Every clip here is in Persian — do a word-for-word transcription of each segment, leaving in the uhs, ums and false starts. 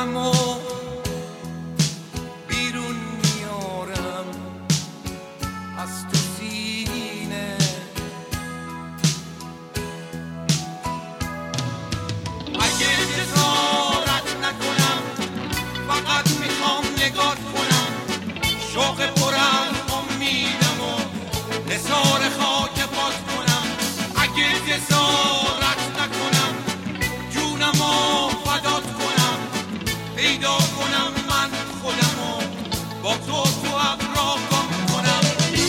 قلبمو بیرون میارم از تو سینه، اگه جسارت نکنم فقط میخوام نگاه کنم، شوق پر از امیدم و نثار خاک پاک کنم. اگه جسارت نکنم جونمو فدات کنم، پیدا کنم من خودمو با تو تو ابرا گم کنم.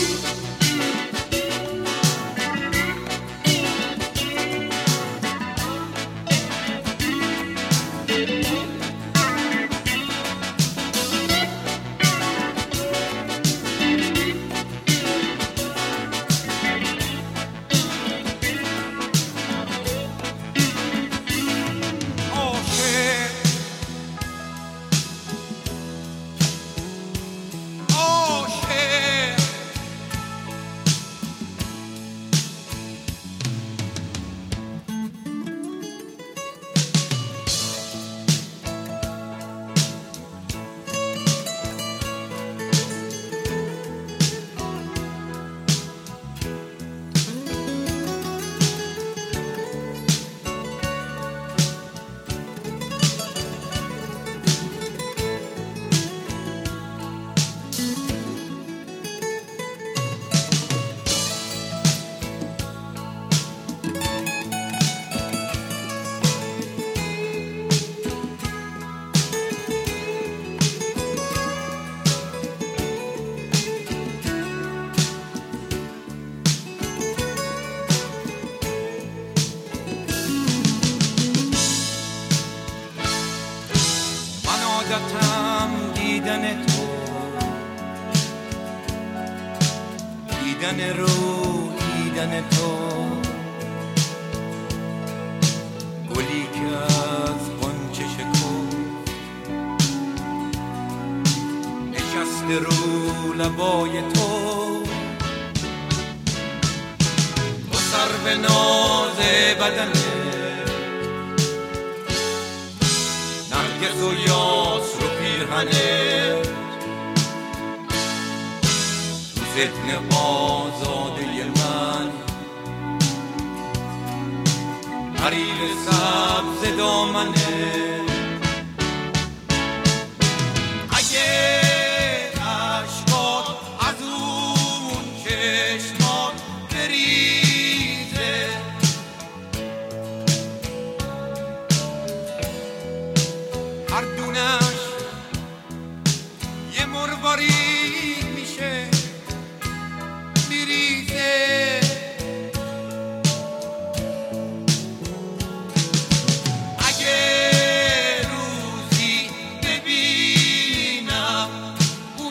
عادتم دیدن تو، دیدن رو دیدن تو، گلی که از غنچه شکفت نشسته رو لبای تو، تو سر به ناز بدنه نرگس و یاس رو پیرهنه، تو ذهن آزاده من حریر سبز دامنه. اگه عشقات از اون چشمات بریزه، هر دونش یه مرواری میشه میریزه. اگه روزی ببینم اون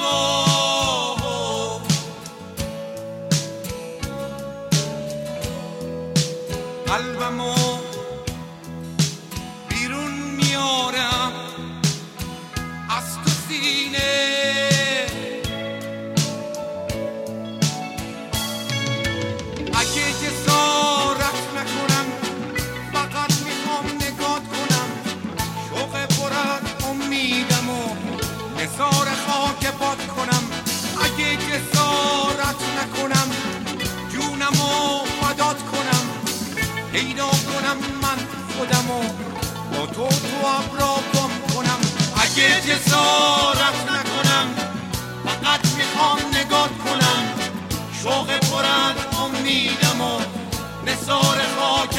نگاه، قلبمو بیرون میارم از تو سینه. اگه جسارت نکنم فقط میخوام نگاه کنم، شوق پر از امیدم و نثار خاک پاک کنم. اگه جسارت نکنم جونمو فدات کنم، پیدا کنم من خودمو با تو تو ابرا گم کنم. اگه جسارت نکنم فقط میخوام نگاه کنم، شوق پر از امیدم و نثار خاک